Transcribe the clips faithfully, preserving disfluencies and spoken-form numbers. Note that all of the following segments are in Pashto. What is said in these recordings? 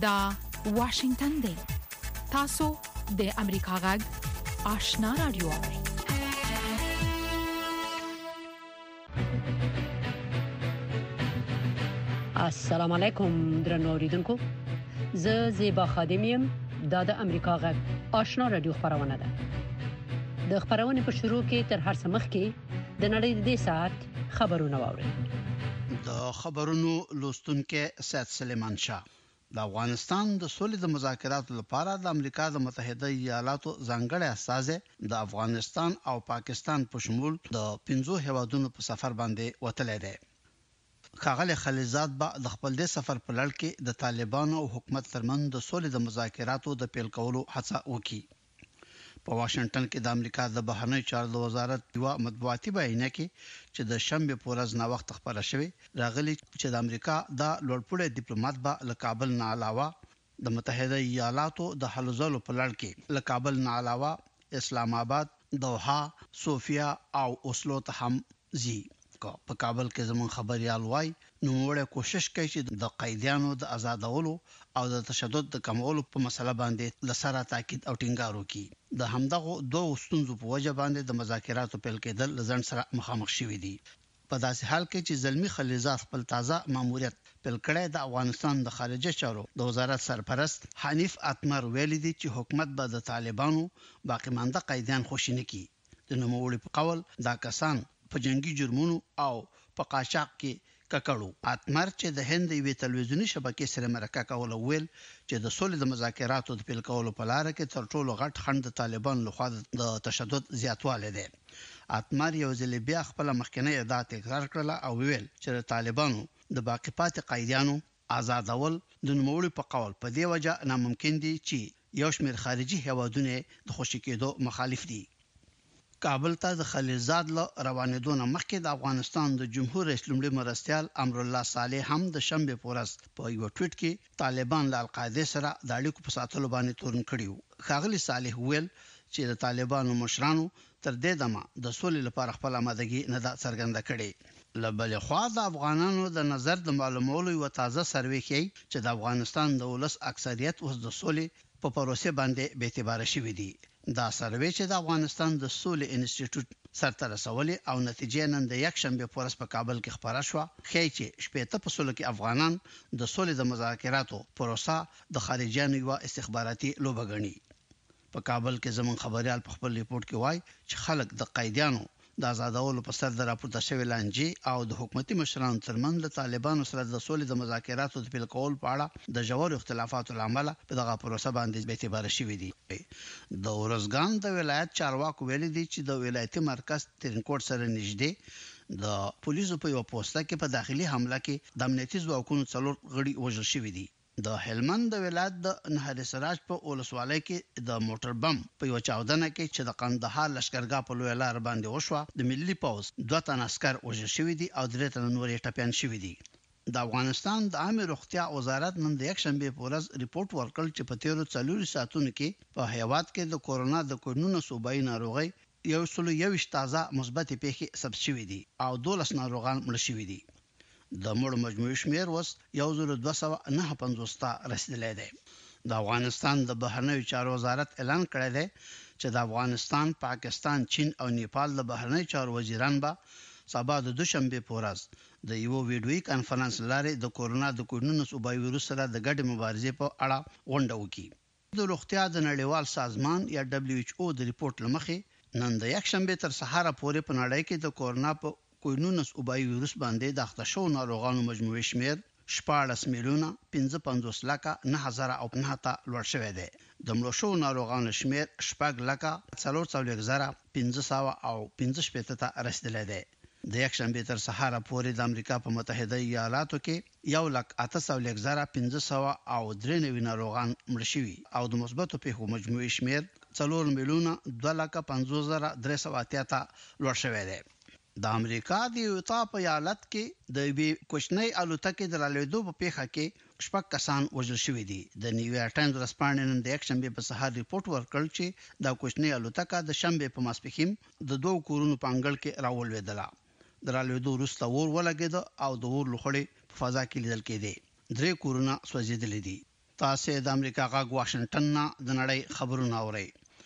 دا واشنگتن دی. تاسو د امریکا غږ آشنا رادیو. السلام علیکم درنو اوریدونکو. زه زیبا خادمیم د امریکا غږ آشنا رادیو خبرونه ده. د خبرونې په شروع کې تر هر څه مخکې د نړۍ د دې ساعت خبرونه واورئ. د خبرونو لوستونکو سید سلیمان شاه. د افغانستان د سولې د مذاکراتو لپاره د امریکا د متحده ایالاتو ځانګړی استازی د افغانستان او پاکستان په شمول د پنځو هیوادونو په سفر باندې وتلی دی. ښاغلی خلیلزاد به د خپل د سفر په لړ کې د طالبانو او حکومت ترمنځ د سولې د مذاکراتو د پیل کولو هڅه وکړي. په واشنگټن کې د امریکا د بهرنیو چارو وزارت یو مطبوعاتي بیانیه کې چې د شنبه په ورځ نا وخت خبره شوې راغلي چې د امریکا د لوړپوړي ډیپلوماټ به له کابل نه علاوه د متحده ایالاتو د حل زولو په لړ کې له کابل نه علاوه اسلام آباد، دوحه، سوفیا او اوسلو ته هم ځي. په کابل کې زمون خبريال وای نو وړه کوشش کوي چې د قیدیانو د آزادولو او د تشدد د کمولو په مسله باندې لسره تاکید او ټینګار وکړي. د همدغه دوه ستونزو په وجه باندې د مذاکراتو پیل کېدل لزن سره مخامخ شوي دي. په داسې حال کې چې زلمی خلیلزاد خپل تازه ماموریت پیل کړی د افغانستان د خارجه چارو د وزارت سرپرست حنیف اتمر ویلي دي چې حکومت به د طالبانو باقی مانده قیدیان خوشی نه کړي. د نوموړي په قول دا کسان په جنگي جرمونو او په قاچاق کې ککړو. اتمر چې د هند یوې تلویزیونی شبکې سره مرکه کوله ویل چې د سولې د مذاکراتو د پیل کولو په لار کې تر ټولو غټ خنډ د طالبان لخوا د تشدد زیاتوالی دی. اتمر یو ځل بیا خپل مخکنی ادعا تکرار کړله او ویل چې د طالبانو د باقی پاتې قیدیانو آزادول د نوموړي په قول په دې وجه ناممکن دي چې یو شمېر خارجي هیوادونه د خوشی کېدو مخالف دي. کابل ته د خلیلزاد له روانېدو نه مخکې د افغانستان د جمهور رئیس لومړي مرستیال امر الله صالح هم د شنبه په ورځ په یو ټویټ کې طالبان له القاعده سره د اړیکو په ساتلو باندې تورن کړیو. ښاغلی صالح ویل چې د طالبانو مشرانو تر دې دمه د سولې لپاره خپل آمادګي نه دا څرګنده کړي. لبل خو د افغانانو د نظر د معلومولو یو تازه سروې کې چې د افغانستان د ولس اکثریت اوس د سولې په پروسه باندې به اعتبار شوی دی. دا سروې چې د افغانستان د سولې انسټیټیوټ سرته رسولې او نتیجې نن د یک شنبه په ورځ په کابل کې خبره شوه خې چې شپږ په سولو کې افغانان د سولې د مذاکراتو پروسه د خارجيانو یو استخباراتي لوبه غني. په کابل کې زمون خبريال په خپل ریپورت کې وایي چې خلک د قیدیانو د آزادولو په سر د راپورته شوی لانجې او د حکومتي مشرانو ترمنځ د طالبانو سره د سولې د مذاکراتو د پیل کول په اړه د ژور اختلافاتو لامل په دغه پروسه باندې به اعتبار شوی دی. د ورزګان د ولایت چارواکو ویلي دي چې د ولایتي مرکز ترینکوټ سره نږدې د پولیسو په یو پوسټه کې په داخلي حمله کې د امنیتي ځواکونو څلور غړي وژل شوي دي. د هلمند د ولایت د نهر سراج په اولسوالۍ کې د موټر بم په یو چاودنه کې چې د قندهار لشکرګاه په لوی لار باندې وشوه د ملي پوز دوه تن عسكر وژل شوي دي او درې تن نور یې ټپيان شوي دي. د افغانستان د عامه روغتیا وزارت نن د یک شنبه په ورځ ریپورت ورکړ چې په تیرو څلورو ساعتونو کې په هیواد کې د کورونا د کوډونو صوبایي ناروغي یو سل یو تازه مثبت پیښې ثبت شوې دي او دولس ناروغان مړ شوي دي. د مړو مجموعي شمیر وس یو زر دوه سوه نهه پنځوس ته رسیدلی دی. د افغانستان د بهرنیو چارو وزارت اعلان کړی دی چې د افغانستان، پاکستان، چین او نیپال د بهرنیو چارو وزیران به سبا د دوشنبه په ورځ د یو ویډیوي کانفرنس لارې د کورونا د کوډونو صوبایي ویروس سره د ګډې مبارزې په اړه غونډه وکړي. د روغتیا د نړیوال سازمان یا دبليو ایچ او د ریپورت لمخې نن د یک شنبه تر سهار پورې په نړۍ کې د کورونا په کوډونو صوبایي ویروس باندې د اختشو ناروغانو مجموعي شمیر شپږ میلیونه پنځه پنځوس لکه نه هزار او نه ته لوړ شوی دی. د مړو شو ناروغانو شمیر شپږ لکه څلور څلور زره پنځه سوه او پنځه شپږ ته رسیدلی دی. د یک شنبه تر سهار پورې د امریکا په متحده ایالاتو کې یو لک اته سوه زره پنځه سوه او درې نوي ناروغان مړ شوي او د مثبتو پیښو مجموعي شمیر څلور میلیونه دوه لکه پنځوس زره درې سوه اتیا ته لوړ شوی دی. د امریکا د یوتا په ایالت کې د بي کوچنۍ الوتکې د رالېدو په پیښه کې شپږ کسان وژل شوي دي. د نیویارک ټایمز ورځپاڼې نن د یک شنبه په سهار ریپورت ورکړ چې د کوچنۍ الوتکه د شنبه په ماسپښین د دوه کورونو په انګړ کې راولوېدله. د رالېدو وروسته اور ولګېد او د اور لوخړې په فضا کې لیدل کېدې. درې کورونه سوځېدلي دي. تاسو د امریکا غږ واشنگټن نه د نړۍ خبرونه اورئ.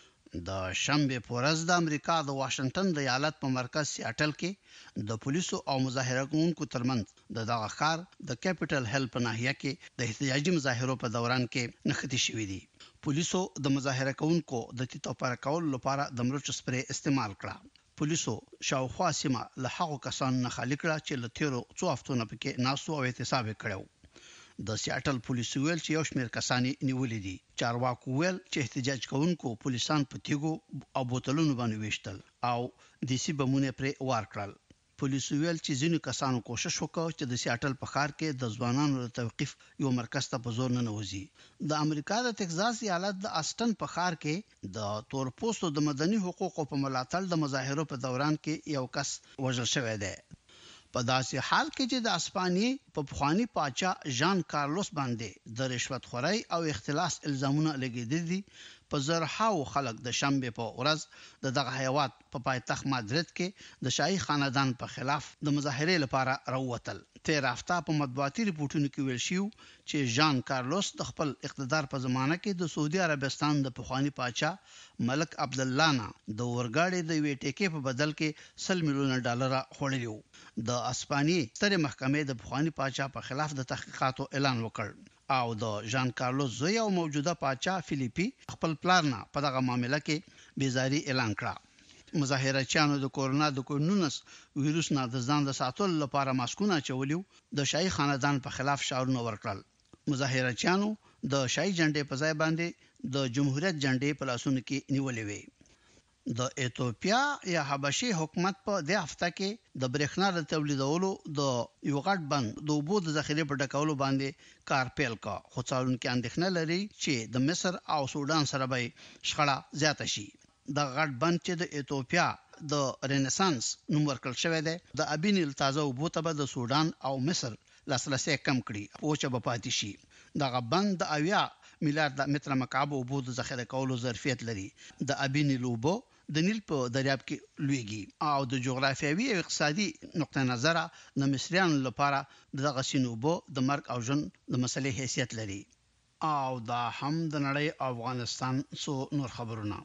د شنبه په ورځ د امریکا د واشنگټن د ایالت په مرکز سیاټل کې د پولیسو او مظاهره کوونکو ترمنځ د دغه ښار د کیپټل هل په ناحیه کې د احتجاجي مظاهرو په دوران کې نښتې شوې دي. پولیسو د مظاهره کوونکو د تیتو پر کول لپاره د مرچ سپری استعمال کړه. پولیسو شاوخوا سیمه له هغو کسانو نه خالي کړه چې له تیرو څو هفتو نه پکې ناسو او احتساب کړو. د سیاټل پولیسو ویل چې یو شمېر کسان نیولې دي. چارواکو ویل چې احتجاج کوونکو پولیسان په تیګو او بوتلونو باندې وشتل او دیسي بمونه پر وار کړل. پولیسو ویل چې ځینو کسانو کوشش وکړ چې د سیاټل په ښار کې د ځوانانو د توقيف یو مرکز ته په زور نه نوځي. د امریکا د ټکساس ایالت د آسټن په ښار کې د تورپوستو د مدني حقوقو په ملاتړ د مظاهرو په دوران کې یو کس وژل شوی دی. په داسې حال کې چې د اسپانیې په پخوانی پاچا ژان کارلوس باندې د رشوت خورۍ او اختلاس الزامونه لګیدل دي، په زرهاو خلک د شنبه په ورځ د دغه هیواد په پایتخت مادرید کې د شاهي خاندان په خلاف د مظاهرې لپاره راووتل. تیر هفته په مطبوعاتي ریپورتونو کې ویل شو چې ژان کارلوس د خپل اقتدار په زمانه کې د سعودي عربستان د پخوانی پاچا ملک عبد الله نه د ورګاړي د وی ټیکې په بدل کې سل میلیون ډالر خوړلی وو. د اسپانیې سترې محکمې د پخوانی پاچا په خلاف د تحقیقاتو اعلان وکړ او د ژان کارلوس زوی او موجوده پاچا فلیپي خپل پلان نه په دغه معاملې کې بیزاری اعلان کړ. مظاهرچیانو د کورونا د کوونس وایروس نه د ځان د ساتلو لپاره ماسکونه چولیو د شاهي خاندان په خلاف شعارونه ورکړل. مظاهرچیانو د شاهي جنډې په ځای باندې د جمهوریت جنډې په لاسونو کې نیولې وې. د ایتوپیا یا حبشي حکومت په د هفته کې د برېښنا د تولیدولو د یو غټ بند د اوبو د ذخیره په ډکولو باندې کار پیل کا، خو څارونکو اندېښنه لري چې د مصر او سودان سره به شخړه زیاته شي. د غټ بند چې د ایتوپیا د رنسانس نوم ورکړل شوی دی، د ابینیل تازه اوبو ته به د سودان او مصر لاسرسي کم کړي او چې به پاتې شي. دغه بند د اویا میلیارډ متر مکعب اوبو د ذخیره کولو ظرفیت لري. د ابینیل اوبو د نیل په دریاب کې لویږي او د جغرافیوي او اقتصادي نقطه نظره د مصریانو لپاره دغه سینوبو د مرګ او ژوند د مسلې حیثیت لري. او دا هم د نړۍ افغانستان سو نور خبرونه.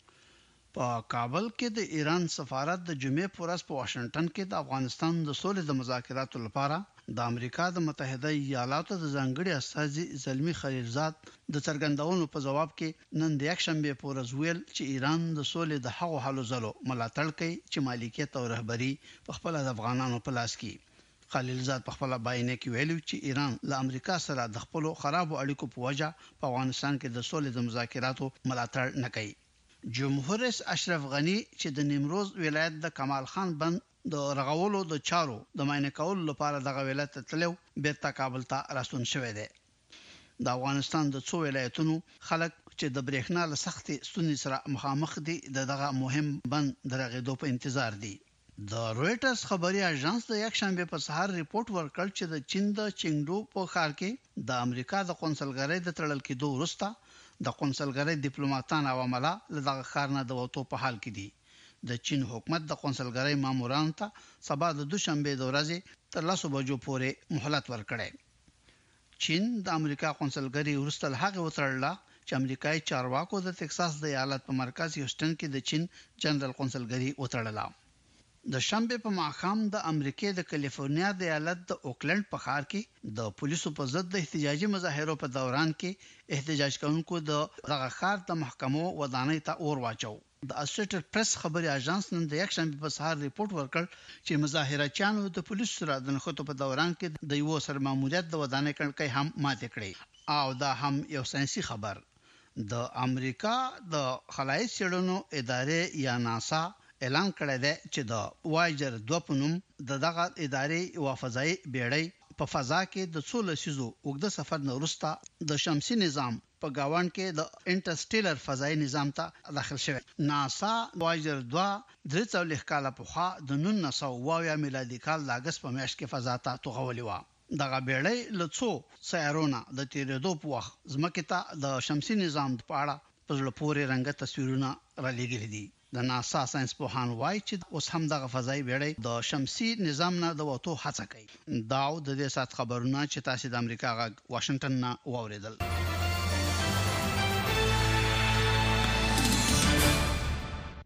په کابل کې د ایران سفارت د جمعې په ورځ په واشنگټن کې د افغانستان د سولې د مذاکراتو لپاره د امریکا د متحده ایالاتو د ځانګړي استازي زلمی خلیلزاد د څرګندونو په جواب کې نن د یک شنبه په ورځ ویل چې ایران د سولې د هغو حلو زلو ملاتړ کوي چې مالکیت او رهبری په خپل د افغانانو په لاس کې. خلیلزاد په خپل بیان کې ویلي چې ایران له امریکا سره د خپل خرابو اړیکو په وجه په افغانستان کې د سولې د مذاکراتو ملاتړ نه کوي. جمهور رئیس اشرف غنی چې د نیمروز ولایت د کمال خان بند د رغولو د چارو د ماینه کولو لپاره دغه ولایت ته تلو بیرته کابل ته راستون شوی دی. د افغانستان د څو ولایتونو خلک چې د برېښنا له سختې ستونزې سره مخامخ دي دغه مهم بند درغېدو په انتظار دي. د رويټرز خبري اژانس د یک شنبه په سهار ریپورت ورکړ چې د چین د چنګډو په ښار کې د امریکا د قونسلګرۍ د تړل کېدو وروسته د قونسلګرۍ ډیپلوماټان او عمله لږه ښار نه د وټو په حال کې دي. د چین حکومت د قونسلګرۍ مامورانو ته سبا د دوشنبه د ورځې تر لاسو بجو پورې مهلت ورکړي. چین د امریکا قونسلګرۍ ورسته هغه وترله چې امریکایي چارواکو د ټکساس د ایالت په مرکز هیوستن کې د چین جنرال قونسلګرۍ وترله. د شنبه په ماښام د امریکای د کالیفورنیا د ایالت د اوکلند په ښار کې د پولیسو په ضد د احتجاجي مظاهرو په دوران کې احتجاج کوونکو د دغه ښار د محکمو ودانۍ ته اور واچو. د اسوسییټډ پریس خبري اژانس نن د یک شنبه په سهار ریپورت ورکړ چې مظاهرچیانو د پولیسو سره د نښتو په دوران کې د یو سرماموریت د ودانۍ کړکۍ هم ماته کړې. او دا هم یو ساينسي خبر. د امریکا د خلایي څېړنو ادارې یا ناسا اعلان کړی دی چې د وایجر دوه په نوم د دغه ادارې یو فضایي بیړۍ په فضا کې د څو لسیزو اوږده سفر نه وروسته د شمسي نظام په گاوان کې د انټرسټیلر فضایي نظام ته داخل شوی. ناسا وایجر دوه درې څلوېښت کاله پخوا د نولس سوه اوه اویا میلادي کال د اګست په میاشت کې فضا ته توغولې و. دغه بیړۍ له څو سیارونو د تیرېدو په وخت ځمکې ته د شمسي نظام په اړه په زړه پورې رنګه تصویرونه را لېږلي دي. د ناسا ساينس پوهان وایي چې اوس هم دغه فضایي بیړۍ د شمسي نظام نه د وټو هڅه کوي. دا د دې سات خبرونه چې تاسو د امریکا غږ واشنگټن نه واوریدل.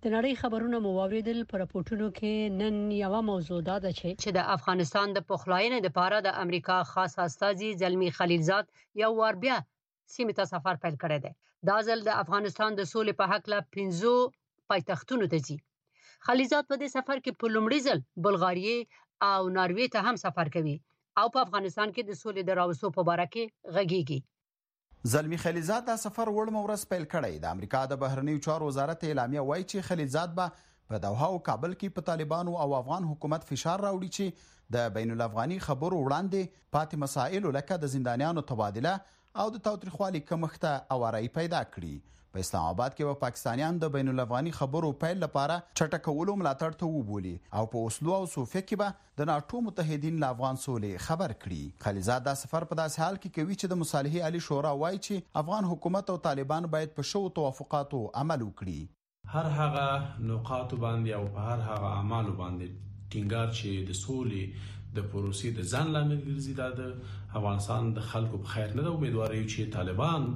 د نړۍ خبرونه مو واوریدل. پر راپورټونو کې نن یو موضوع ده چې د افغانستان د پخلاینې لپاره د امریکا خاص استازي زلمی خلیلزاد یو ور بیا سیمه ته سفر پیل کړی دی. دا ځل د افغانستان د سولې په حق له پنځو پایتختونو ته ځي. خلیلزاد په دې سفر کې په لومړي ځل بلغاریې او ناروې ته هم سفر کوي او په افغانستان کې د سولې د راوستو په اړه کې غږیږي. زلمی خلیلزاد دا سفر وړم ورځ پیل کړی. د امریکا د بهرنیو چارو وزارت اعلامیه وایي چې خلیلزاد به په دوحه او کابل کې په طالبانو او افغان حکومت فشار راوړي چې د بین الافغاني خبرو وړاندې پاتې مسایل لکه د زندانیانو تبادله او د تاوتریخوالي کمښت اوارای پیدا کړي. په اسلام آباد کې و پاکستانیان د بین الافغاني خبرو پیل لپاره چټکولو ملاتړ ته وبولي او په اوسلو او صوفیه کې به د ناتو متحدین له افغان سولې خبر کړي. خلیلزاد دا سفر په داسې حال کې کوي چې د مصالحې عالی شورا وایي چې افغان حکومت او طالبان باید په شو توافقاتو عمل وکړي. هر هغه نقاط باندې او په هر هغه اعمال باندې ټینګار چې د سولې د پروسې د ځان لامل ګرځي دا د افغانستان د خلکو په خیر نه ده. امیدواري چې طالبان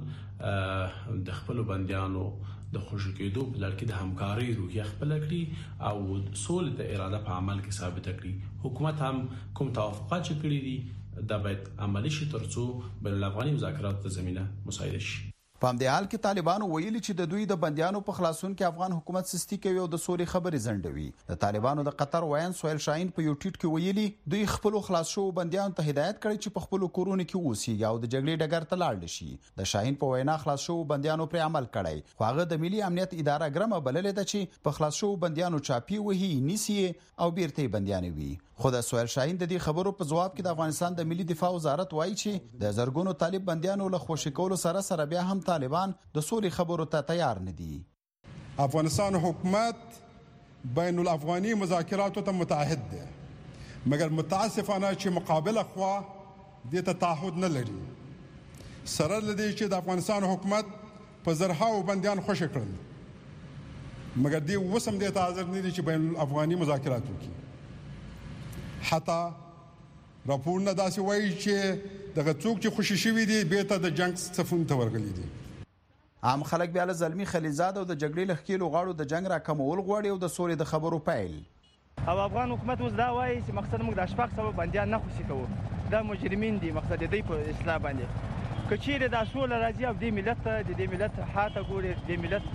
د خپل بندیانو د خوشی کېدو په لړ کې د همکاري روحیه خپل کړي او سولې د اراده په عمل کې ثابت کړي. حکومت هم کوم توافقات چې کړی دي دا باید عملی شي ترڅو بین الافغاني مذاکرات ته زمينه مساعده شي. په همدې حال کې طالبانو ویلي چې د دوی د بندیانو په خلاصون کې افغان حکومت سستی کوي او د سولې خبرې ځنډوي. د طالبانو د قطر وایي سهیل شاهین په یو ټویټ کې ویلي دوی خپل خلاص شو بندیانو ته هدایت کړی چې په خپل کورونو کې اوسېږي او د جګړې ډګر ته لاړ شي. د شاهین په وینا خلاص شو بندیانو پر عمل کړی خو هغه د ملي امنیت اداره ګرمه بللې ده چې په خلاص شو بندیانو چاپی وهي نیسی او بیرته بندیانوي. خو د سهیل شاهین د دې خبرو په جواب کې د افغانستان د ملي دفاع وزارت وایي چې د زرګونو طالب بندیانو له خوشی کولو سره سره بیا هم طالبان د سولې خبرو ته تیار نه دي. افغانستان حکومت بین الافغاني مذاکراتو ته متعهد ده مګر متاسفانه چې مقابله خوا دې ته تعهد نه لري. سره لدی چې د افغانستان حکومت په زرهاو بندیان خوشی کړل مګر دې وسم دې ته حاضر نه دي چې بین الافغاني مذاکرات وکړي. حتی راپورونه داسې وایي چې دغه څوک چې خوشی شوي دي بیرته د جنگ صفون ته ورغلي دي. عام خلک بیا له زلمی خلیلزاد او د جګړې لخکېلو غاړو د جنگ راکمول غواړي او د سولې د خبرو پیل. او افغان حکومت اوس دا وایي چې مقصد موږ د شپږ سوه بندیان نه خوشي کوو. دا مجرمین دي مقصد دی په اصلاح باندې که چیرې دا سوله راځي او دې ملت ته د دې ملت حاته ګوري دې ملت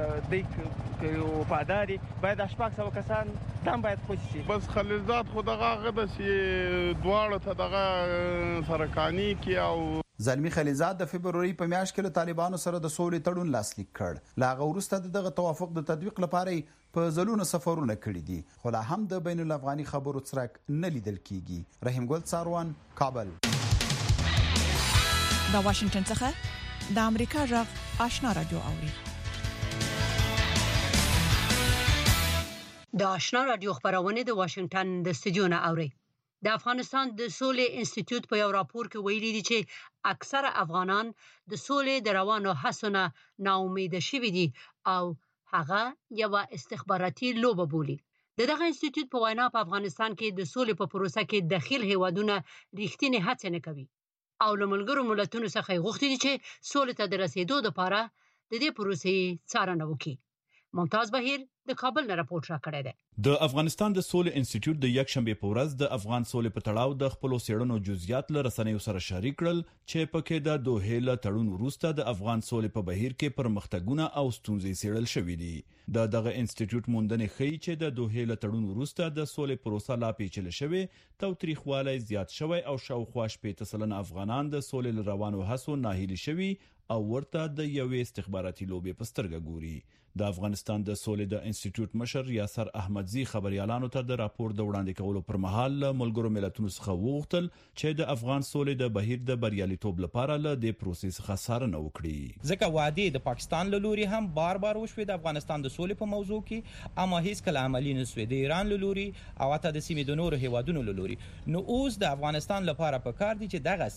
دی وفاداري باید شپږ سوه کسان دم باید خوشي شي. بس خلیلزاد خو دغه غده چې دواړه ته دغه سرکانی کې او زلمی خلیلزاد د فبروري په میاشت کې له طالبانو سره د سولې تړون لاسلیک کړ. لا هغه وروسته دغه توافق د تطبیق لپاره په ځلونو سفرونه کړي دي خو لا هم د بین الافغاني خبرو څرک نه لیدل کیږي. رحیم ګل څاروان کابل. د واشنگټن څخه د امریکا غږ آشنا رادیو اوري. د آشنا رادیو خبرونه د واشنگټن د استودیو نه اوري. د افغانستان د سولې انسټیټیوټ په یو راپور کې ویلي دي چې اکثره افغانان د سولې د روانو هڅو نه ناامید شوي دي او هغه یو استخباراتي لوبه بولي. د دغه انسټیټیوټ په وینا په افغانستان کې د سولې په پروسه کې داخل هیوادونه ریښتینی هڅه نه کوي او له ملګرو ملتونو څخه غوښتي دي چې سولې ته د رسیدو لپاره د دې پروسې څارنه وکړي. ممتاز بهیر د کابل نه راپورټ راکړی دی. د افغانستان د سولې انسټیټیوټ د یک شنبه په ورځ د افغان سولې په تړاو د خپل سیړنو جزئیات له رسنیو سره شریک کړل چې پکې د دوه له تړون وروسته د افغان سولې په بهیر کې پرمختګونه او ستونزې سیړل شوې دي. د دغه انسټیټیوټ موندنې ښیي چې د دوه له تړون وروسته د سولې پروسه لا پیچلې شوې، تاوتریخوالی زیات شوی او شاوخوا شپږ سلنه افغانان د سولې روانو هڅو ناهیلي شوي او ورته د یوې استخباراتي لوبې په سترګه ګوري. د افغانستان د سولې د انسټیټیوټ مشر یاسر احمدزي خبريالانو ته د راپور د وړاندې کولو پر مهال ملګرو ملتونو څخه وغوښتل چې د افغان سولې د بهیر د بریالیتوب لپاره له دې پروسې څخه څارنه وکړي. ځکه وعده د پاکستان له لوري هم بار بار وشوې د افغانستان د سولې په موضوع کې، اما هیڅ کله عملی نه شوې د ایران له لوري او حتی د سیمې د نورو هیوادونو له لوري. نو اوس د افغانستان لپاره پکار دي چې دغه سي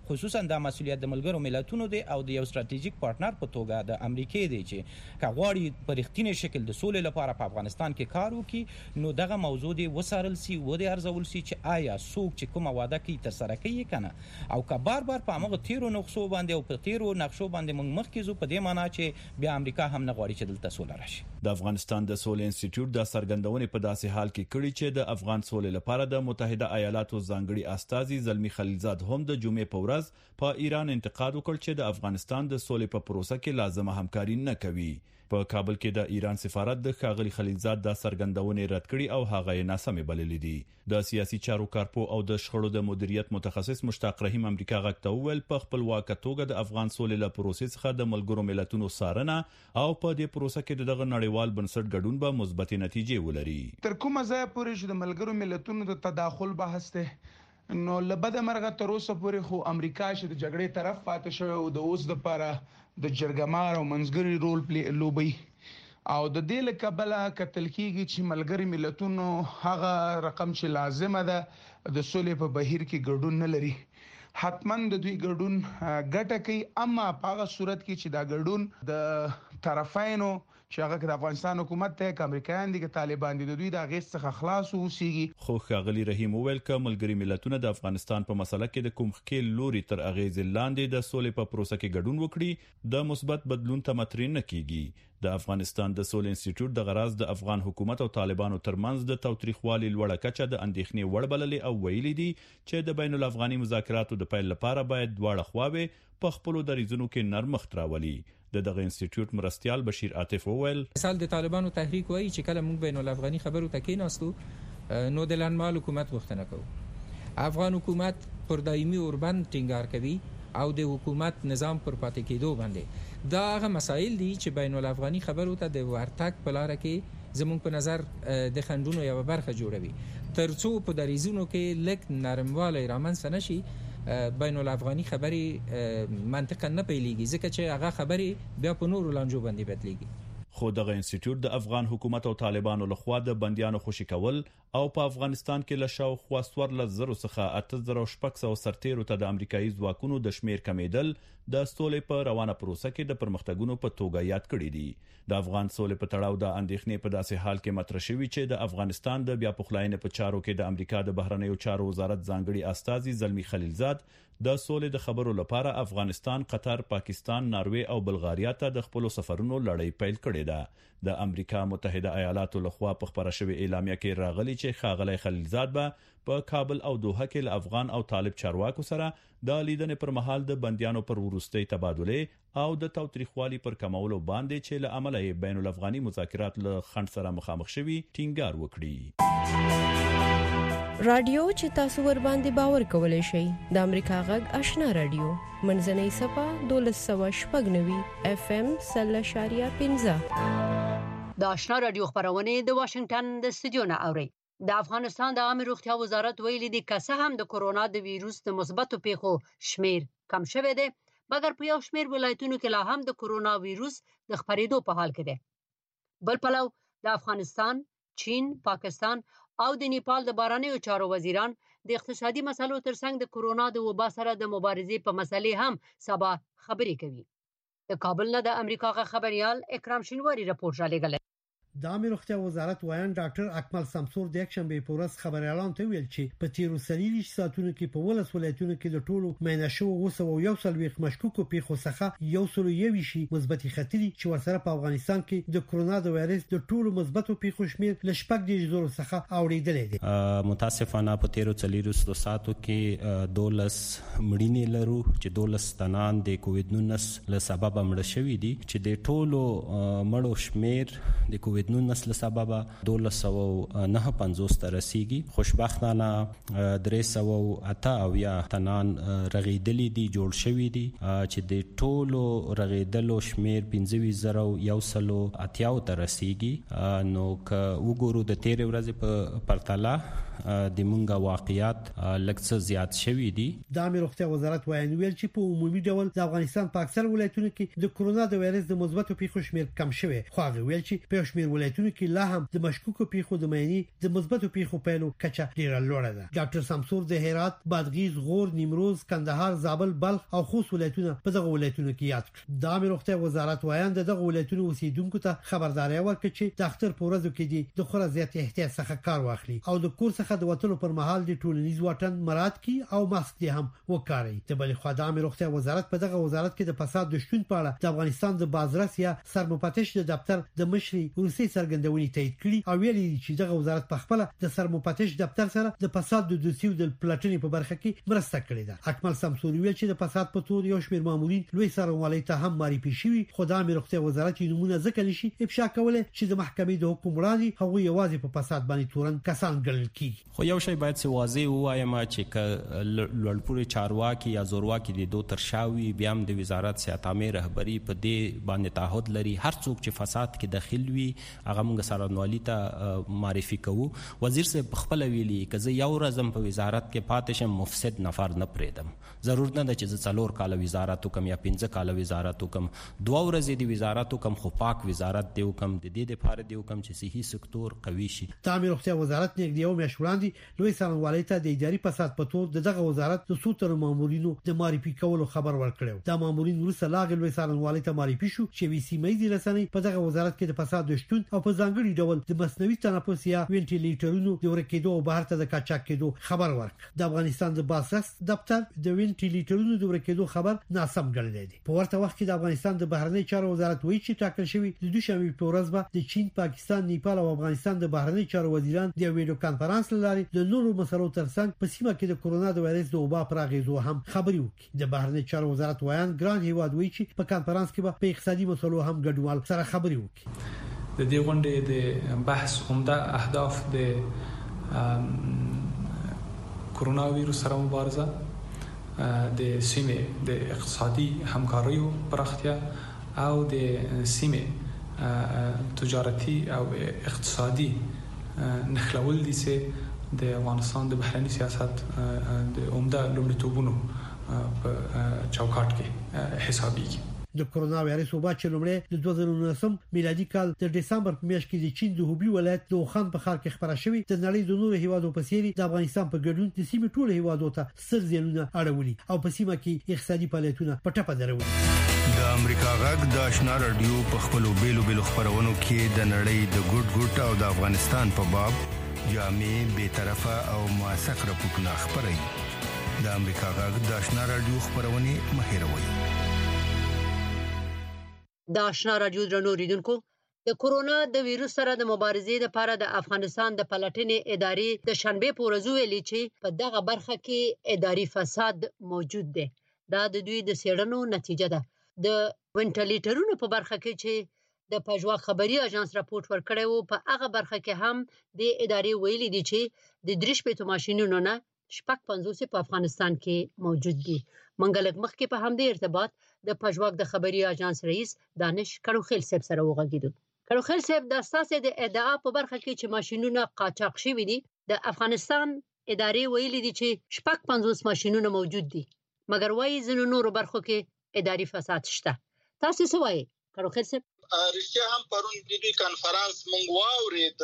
خصوصا د مسولیت د ملګرو ملتونو دی او د یو ستراتیژیک پارټنر په توګه د امریکای دی چې کاغوري په رښتینی شکل د سولې لپاره په افغانستان کې کار وکړي نو دغه موضوع دی وسارل سي و د ارزول سي چې آیا څوک چې کومه وعده کوي تر سره کوي کنه او که بار بار په هغه تیرو نقشو باندې او په تیرو نقشو باندې موږ مخ کیږو په دې معنی چې بیا امریکا هم نه غواړي چې دلته سوله راشي. د افغانستان د سولې انسټیټیوټ د سرګندونې په داسې حال کې کړي چې د افغان سولې لپاره د متحده ایالاتو ځانګړي استازي زلمی خلیلزاد هم د جمعې په ورځ په ایران انتقاد وکړ چې د افغانستان د سولې په پروسه کې لازمه همکاري نه کوي. په کابل کې د ایران سفارت د ښاغلي خلیلزاد د سرګندونې رد کړي او هغه یې ناسمه بللې دي. د سیاسي چارو کارپو او د شخړو د مدیریت متخصص مشتاق رحیم امریکا غږ ته وویل په خپلواک توګه د افغان سولې له پروسې څخه د ملګرو ملتونو څارنه او په دې پروسه کې دغه نړیوال بنسټ ګډون به مثبت نتیجې ولري. تر کومه ځای پورې چې د ملګرو ملتونو د تداخل بحث ته نو لبد مرغه تر اوسه پورې خو امریکا چې د جګړې طرف پاتې شو او د اوس د لپاره د جرګمار او منځګړي رول پلی لوبي او د دې لکبله کتل کیږي چې ملګری ملتونو هغه رقم چې لازمه ده د سولې په بهیر کې ګډون نه لري. حتما د دوی ګډون ګټه کوي اما په هغه صورت کې چې دا ګډون د طرفینو چې هغه د افغانستان حکومت ته ک امریکایان دي ک طالبان دي د دوی د غیس څخه خلاص وسیږي. خو ښاغلي رحیم وویل ک ملګری ملتونه د افغانستان په مسله کې د کوم خکیل لوري تر اغیز لاندې د سولې په پروسه کې ګډون وکړي د مثبت بدلون ته مترین نه کیږي. د افغانستان د سولې انسټیټیوټ د غراز د افغان حکومت او طالبانو ترمنځ د توتریخوالي لوړه کچه د اندېښنې وړ بللې او ویلي دي چې د بین الافغاني مذاکراتو د پیل لپاره باید دواړه خواوې په خپل دریزونو کې نرمښت راولي. د دغه انسټیټیوټ مرستيال بشیر عاطف وویل مثال د طالبانو تحریک وایي چې کله موږ بین الافغاني خبرو تکې ناستو نو د لنډمهال حکومت غوښتنه کوو. افغان حکومت پر دایمي اوربند ټینګار کوي او د حکومت نظام پر پاتې کېدو باندې دا هغه مسایل دي چې بین الافغاني خبرو ته د ورتګ په لار کې زموږ په نظر د خندونو یو برخه جوړوي ترڅو په دریزونو کې لک نرموالی رامنځته نشي بین الافغاني خبري منطقه نه پیلېږي ځکه چې هغه خبري بیا په نورو لانجو باندې بدلېږي. خو دغه انسټیټیوټ د افغان حکومت او طالبانو لخوا د بنديانو خوشي کول او په افغانستان کې له شاوخوا څوارلس زره څخه اته زره شپږ سوه سرتیرو ته د امریکایي ځواکونو د شمیر کمیدل د سولې په روانه پروسه کې د پرمختګونو په توګه یاد کړی دي. د افغان سولې په تړاو د اندېښنې په داسې حال کې مطرح شوی چې د افغانستان د بیا پخلاینې په چارو کې د امریکا د بهرنیو چارو وزارت ځانګړي استازي زلمی خلیلزاد د سولې د خبرو لپاره افغانستان، قطر، پاکستان، ناروې او بلغاریا ته د خپل سفرونو لړۍ پیل کړې ده. د امریکا متحده ایالاتو لخوا په خبره شوی اعلامیه کې راغلی چې ښاغلی خلیلزاد به په کابل او دوحه کې له افغان او طالب چارواکو سره د لیدنې پر مهال د بنديانو پر وروستۍ تبادله او د تاوتریخوالي پر کمولو باندې چې له عمله بین الافغاني مذاکرات له خنډ سره مخامخ شوي ټینګار وکړي. رادیو چې تاسو ور باندې باور کولای شئ د امریکا غږ آشنا رادیو منځنۍ صفه دولس سوه شپږ نوي اف ام سل شاریه پنځه. د آشنا رادیو خبرونه د واشنگټن د استودیو نه اوري. د افغانستان د عامه روغتیا وزارت ویلي دی که څه هم د کورونا د ویروس د مثبتو پیښو شمیر کم شوی دی مګر په یو شمیر ولایتونو کې لا هم د کورونا ویروس د خپرېدو په حال کې دی. بل پلو د افغانستان، چین، پاکستان او د نیپال د بهرنیو چارو وزیران د اقتصادي مسلو ترڅنګ د کورونا د وبا سره د مبارزې په مسلې هم سبا خبرې کوي. د کابل نه د امریکا غا خبريال اکرام شینواری راپور را لګل. د عامه روغتیا وزارت وایي ډاکټر اکمل سمسور د یک شنبه په ورځ خبريالان ته ویل چې په تیرو سلیریش ساتونو کې په ولس ولایتونو کې د ټولو مینه شو وسو یو سلويخ مشکوکو پیښو څخه یو سلو یو شي مثبتي خطري چې ورسره په افغانستان کې د کورونا د وایرس د ټولو مثبتو پیښو شمیر لشپک د زورو څخه اوریدلې دي. متاسفانه په تیرو سلیریش ساتو کې دولس مړینې لرو چې دولس تنان د کووډ نولس له سبب مړ شوي دي چې د ټولو مړو شمیر د کووډ نولس له سبب دولس سوه نهه پنځوس ته رسیږي. خوشبختانه درې سوه اته اویا تنان رغیدلي دي جوړ شوي دي چې د ټولو رغیدلو شمیر پنځه ویشت زره یو سلو اتیاو ته رسیږي. نو که وګورو د تیرې ورځې په پرتله د مونږه واقعیات لږ زیات شوي دي. د عامه روغتیا وزارت وایي ویل چې په عمومي ډول د افغانستان په اکثر ولایتونو کې د کورونا د وایرس د مثبتو پیښو شمیر کم شوی خو هغه ویل چې په شمیر ځینې ولایتونو کې لا هم د مشکوکو پیښو د مېنی د مثبتو پیښو پیلو کچه ډیره لوړه ده. ډاکټر شمسور د هرات، بادغیس، غور، نیمروز، کندهار، زابل، بلخ او خوست ولایتونه په دغه ولایتونو کې یاد کړ. د عامه روغتیا وزارت وایاند دغه ولایتونو اوسیدونکو ته خبرداري ورکړي چې د اختر په ورځو کې د خورا زیات احتیاط څخه کار واخلي او د کور څخه د وټلو پر مهال د ټولنیز واټن مراعات کړي او ماسک دې هم وکاري. د بل خوا د عامه روغتیا وزارت په دغه وزارت کې د فساد د شتون په اړه د افغانستان د بازرس یا سرمفتش د دفتر د مشري روسي سرګندونې تایید کړي او ویلي چې دغه وزارت په خپل د سرمفتش دفتر سره د فساد د دوسیو د پلاټنې په برخه کې مرسته کړې ده. اکمل سمسور ویل چې د فساد په تور یو شمېر مامورین لوی سرموالي ته هم معرفي شوي، خو د عامه روغتیا وزارت یې نمونه ځکه نشي افشا کولای چې د محکمې د حکم وړاندې هغه یوازې په فساد باندې تورن کسان ګڼل کیږي. خو یو شی باید سی واضح وایم چې لوړپوړي چارواکي یا زورواکي د دوه ترشاوي بیا هم د وزارت سیاتامه رهبری په دې باندې تعهد لري هر څوک چې فساد کې داخل وي هغه موږ سرنوالي ته معرفي کوو. وزیر صاحب خپل ویلي کزه یو ورځم په وزارت کې پاتې شم مفسد نفر نه پریدم. ضرورت نه ده چې څلور کال وزارت وکم یا پنځه کال وزارت وکم، دوه ورځې د وزارت وکم خو پاک وزارت دی وکم د دې لپاره دی وکم چې صحي سکتور قوي شي. تعمیر روغتیا وزارت نږدې یو میاشت وړاندې لوی سرنوالي ته د اداري فساد په تور دغه وزارت د سوتر مامورینو د معرفي کولو خبر ورکړو. دا مامورین وروسته لاغ لوی سرنوالي ته معرفي شو چې وی سی مې دي رسنۍ په دغه وزارت کې د فساد د شتون او په ځانګړي ډول د مصنوعي تنفس یا وینټیلیټرونو د ورکېدو او بهر ته د کاچاک کېدو خبر ورک. د افغانستان د باسرس دفتر د وینټیلیټرونو د ورکېدو خبر ناسم ګڼل دي. په ورته وخت کې د افغانستان د بهرنی چارو وزارت وایي چې ټاکل شوی د دوشنبه په ورځ به د چین، پاکستان، نیپال او افغانستان د بهرنی چارو وزیران د ویډیو کانفرنس لاري د نورو مسلو ترڅنګ په سیمه کې د کورونا د وایرس د وبا پر اغیزو هم خبري وکړي. د بهرنی چارو وزارت وایي ګران هیواد وایي چې په کانفرنس کې به په اقتصادي مسلو هم ګډوال سره خبري وکړي. د دې غونډې د بحث عمده اهداف د کورونا وایرس سره مبارزه، د سیمې د اقتصادي همکاریو پراختیا او د سیمې تجارتي او اقتصادي نخلول دي چې د افغانستان د بهرنی سیاست د عمده لومړیتوبونو په چوکاټ کې حسابيږي. د کورونا وایرس وبا چې لومړی د دوه زره نولسم میلادي کال د دسمبر په میاشت کې د چین د هوبي ولایت د وخان په ښار کې خبره شوې د نړۍ د نورو هیوادو په څیر د افغانستان په ګډون د سیمې ټول هیوادو ته سر زیانونه اړولي او په سیمه کې اقتصادي فعالیتونه په ټپه درولي. د امریکا غږ د آشنا رادیو په خپلو بیلو بیلو خبرونو کې د نړۍ د ګډ ګډ او د افغانستان په باب جامع به طرفه او موثق راپورټونه خبري. د امریکا غږ د آشنا رادیو خبرونه مهیروي. د آشنا رادیو درنو ریدونکو، د کورونا د ویروس سره د مبارزې لپاره د افغانستان د پلټنې ادارې د شنبه په ورځ ویلي چې په دغه برخه کې اداري فساد موجود دی. دا د دوی د څېړنو نتیجه ده. د وینټیلیټرونو په برخه کې چې د پژواک خبري اژانس راپورټ ورکړی وو، په هغه برخه کې هم د ادارې ویلي دي چې د درې شپېتو ماشینونو نه شپږ پنځوس په افغانستان کې موجود دي. منګلک مخکې په همدې ارتباط د پژواک د خبري اژانس رئیس دانش کروخیل صاحب سره وغږیدو. کروخیل صاحب د اساسه د ادعا په برخه کې چې ماشینونه قاچاق شوي دي، د افغانستان ادارې ویلي دي چې شپږ پنځوس ماشینونه موجود دي، مګر وايي ځینو نورو برخو کې اداري فساد شته. تاسو څه وایي کروخیل صاحب؟ رښتیا هم پرون د دوی کانفرنس مونږ واورید،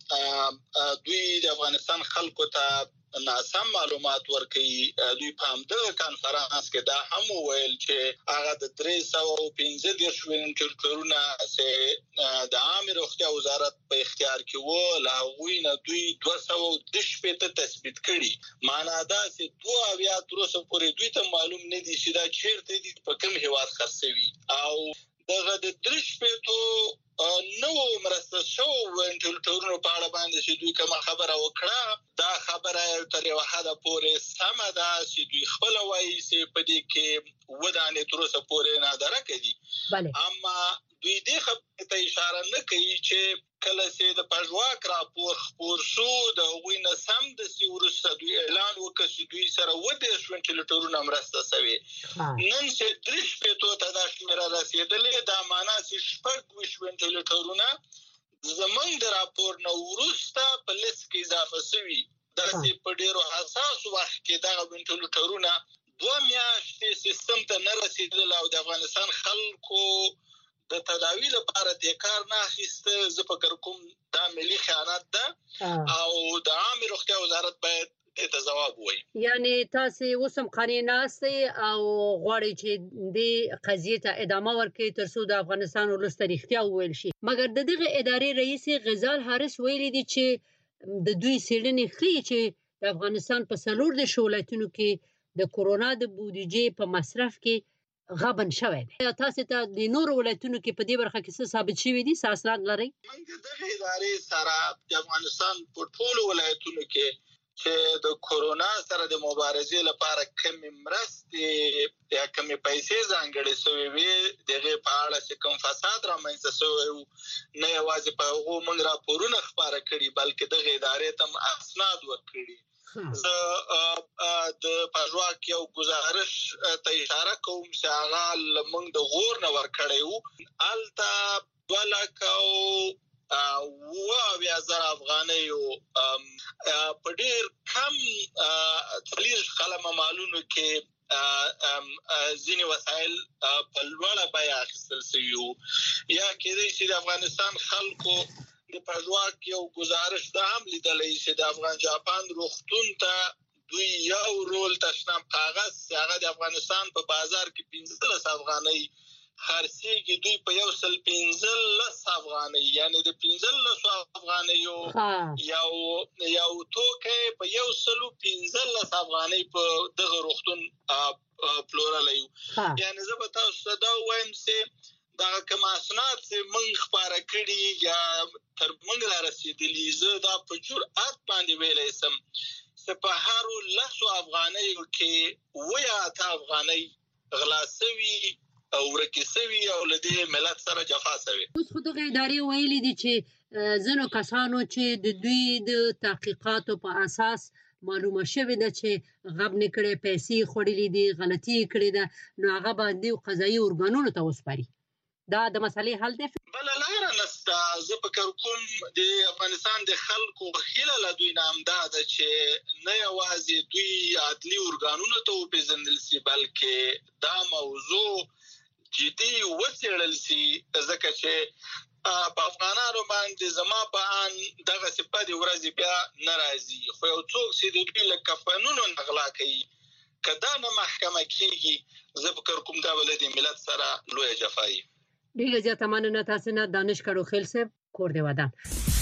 دوی د افغانستان خلکو ته ناسم معلومات ورکړي. دوی په همدغه کانفرنس کې دا هم وویل چې هغه د درې سوه پنځه دېرش وینټیلیټرونه چې د عامه روغتیا وزارت په اختیار کې وو، له هغوی نه دوی دوه سوه دوه شپېته تثبیت کړي. معنا دا چې دوه اویا تر اوسه پورې دوی ته معلوم نه دي چې دا چیرته دي، په کوم هیواد خرڅوي. او دغه د درې شپېتو نو مرسته شو وینټیلیټرونو په اړه باندې چې دوی کومه خبره وکړه، دا خبره تر یو حده پورې سمه ده چې دوی خپل وایي چې په دې کې ودانې تر اوسه پورې نادره کړي. اما دوی دې خبرې ته اشاره نه کوي چې کله چې د پژواک راپور خپور شو د هغوی نه سم داسې وروسته دوی اعلان وکړ چې دوی سره اووه دېرش وینټیلیټرونه مرسته شوې. نن چې درې شپېتو ته دا شمېره رسېدلې، دا معنا چې شپږ ویشت وینټیلیټرونه زموږ د راپور نه وروسته په لیست کې اضافه شوي. داسې په ډېرو حساسو وخت کې دغه وینټیلیټرونه دوه میاشتې سیستم ته نه رسېدل او د افغانستان خلکو د تداوی لپاره د کار نه اخیسته زه فکر کوم دا ملي خیانت ده او د عامه روغتیا وزارت باید ته جواب وایي. یعنی تاسو وسم قانون ناستي او غواړي چې د قضیه ته ادامه ورکړي تر څو د افغانستان ولست اړتیا وویل شي. مګر د دغه ادارې رئیس غزال حارث ویلي دی چې د دوی سیړنې ښیي چې د افغانستان په څلور د ولایتونو کې د کورونا د بودیجې په مصرف کې غبن شوی دی. تاسو ته د نور ولایتونو کې په دې برخه کې څه ثابت شوی دي؟ اساسات لري موږ دغه ادارې سره د افغانستان په ټول ولایتونو کې چې د کورونا سره د مبارزې لپاره کمی مرستې یا کمی پیسې ځانګړې شوې وي دغه په اړه چې کوم فساد رامنځته شوی نه یوازې په هغو موږ راپورونه خپاره کړي بلکې دغه ادارې ته اسناد ورکړي. زه د پژواک یو گزارش ته اشاره کوم چې هغه موږ د غور نه ورکړی وو الته دوه لکه و بیا زر افغانۍ په ډېر کم څلور قلمه مالونو کې ځینې وسایل په لوړه بیه اخیستل شوي وو. یا کېدای شي د افغانستان خلکو د پژواک یو گزارش دا هم لیدلی چې د افغان جاپان روغتون ته دوی یو رول تشناب کاغذ هغه د افغانستان په بازار کې پنځلس افغانۍ خرڅېږي دوی په یو سل پنځلس افغانۍ یعنی د پنځلس افغانیو یو یو توکی په یو سل پنځلس افغانۍ په دغه روغتون پلورلی وو. یعنی زه به تاسو ته دا وایم چې دا کوم اسناد چې موږ خپاره کړي یا تر موږ را رسېدلي زه دا په جرئت باندې ویلی شم چې په هرو لسو افغانیو کې اویا اته افغانۍ غلا شوي او ورکې شوي او له دې ملت سره جفا شوې. اوس خو دغه ادارې ویلي دي چې ځینو کسانو چې د دوی د تحقیقاتو په اساس معلومه شوې ده چې غبن کړي پیسې خوړلې دي غلطي کړې ده نو هغه باندې قضایي ارګانونو ته وسپاري. دا د مسلې حل دی؟ بل لاره نشته. زه فکر کوم د افغانستان د خلکو هیله له دوی نه همدا ده چې نه یوازې دوی عدلي ارګانونو ته وپېژندل شي بلکې دا موضوع جدي وڅېړل شي ځکه چې په افغانانو باندې زما په ان دغه صفه د ورځې بیا نه راځي خو یو څوک چې د دوی له کفنونو نه غلا کوي که دا نه محکمه کېږي زه فکر کوم دا به له دې ملت سره لویه جفایي. ډیره زیاته مننه تاسو نه دانش کړو صاحب کور دی ودان.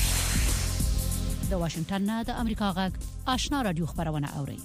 د واشنگټن نه د امریکا غږ آشنا رادیو خبرونه اوري.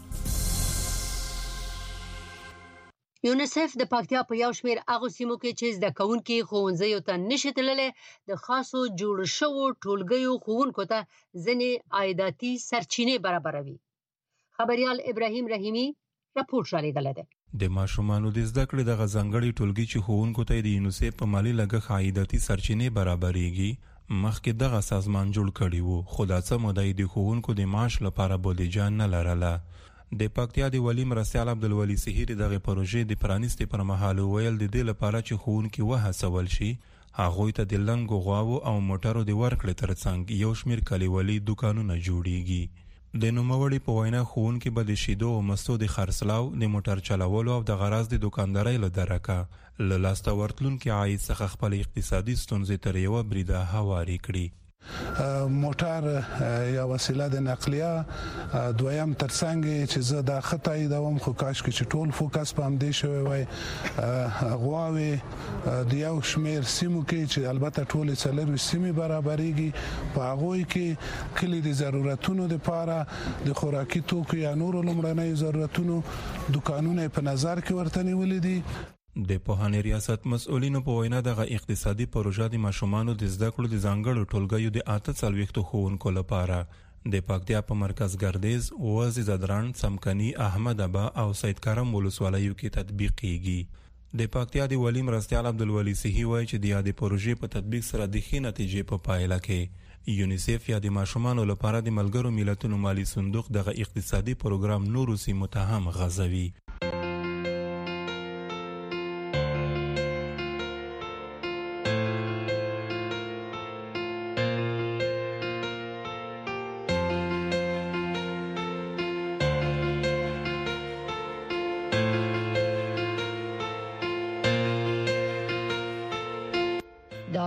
یونیسف د پکتیا په یو شمېر هغه سیمو کې چې زده کوونکي ښوونځیو ته نشي تللی د خاصو جوړ شوو ټولګیو ښوونکو ته ځینې عایداتي سرچینې برابروي. خبريال ابراهیم رحیمی راپور شریکه ده. د ماشومانو د زده کړې د غزنګړي ټولګي چې ښوونکو ته د یونیسف په مالی لګښت عایداتي سرچینې برابرېږي مخکې دغه سازمان جوړ کړی وو خو دا څه موده د ښوونکو د معاش لپاره بودیجه نه لرله. د پکتیا د ولی مرستیال عبدالولي سهیر دغه پروژې د پرانیستې پر مهال ویل د دې لپاره چې ښوونکي وهڅول شي هغوی ته د لنګو غواو او موټرو د ورکړې ترڅنګ یو شمېر کلیوالي دوکانونه جوړیږي. د نوموړي په وینا ښوونکي به د شیدو او مستو د خرڅلاو د موټر چلولو او د غراض د دوکاندارۍ له درکه له لاسته ورتلونکي عاید څخه خپل اقتصادي ستونزې تر یوه بریده هواري کړي. موټر یا وسیله د نقلیه دویم ترڅنګ چې زه د خطای دوم خو کاش کې چې ټول فوکس په هم دی شوی وای غواوي د یو شمیر سیمو کې چې البته ټول څلور سیمې برابرېږي په هغه کې کلی د ضرورتونو لپاره د خوراکي توکو یا نورو لمړنۍ ضرورتونو دکانونه په نظر کې ورته نیولې دي. د پوهنې ریاست مسؤلینو په وینا دغه اقتصادي پروژه د ماشومانو د زده کړو د ځانګړو ټولګیو د اته څلوېښتو ښوونکو لپاره د پکتیا په مرکز ګردیز، وزې زدران، څمکني، احمد ابا او سید کرم ولسوالیو کې تطبیقېږي. د پکتیا د ولی مرستیال عبدالولي سهی وایي چې د یادې پروژې په تطبیق سره د ښې نتیجې په پایله کې یونیسف یا د ماشومانو لپاره د ملګرو ملتونو مالی صندوق دغه اقتصادي پروګرام نورو سیمو ته هم غځوي.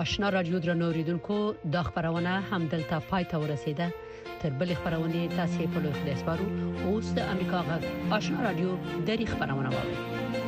آشنا رادیو درنوریدونکو د خبرونه هم دلته پای ته ورسیده. تر بل خبرونه تاسو په لوي خلاص بارو اوس د امریکا غږ آشنا رادیو د خبرونه واوري.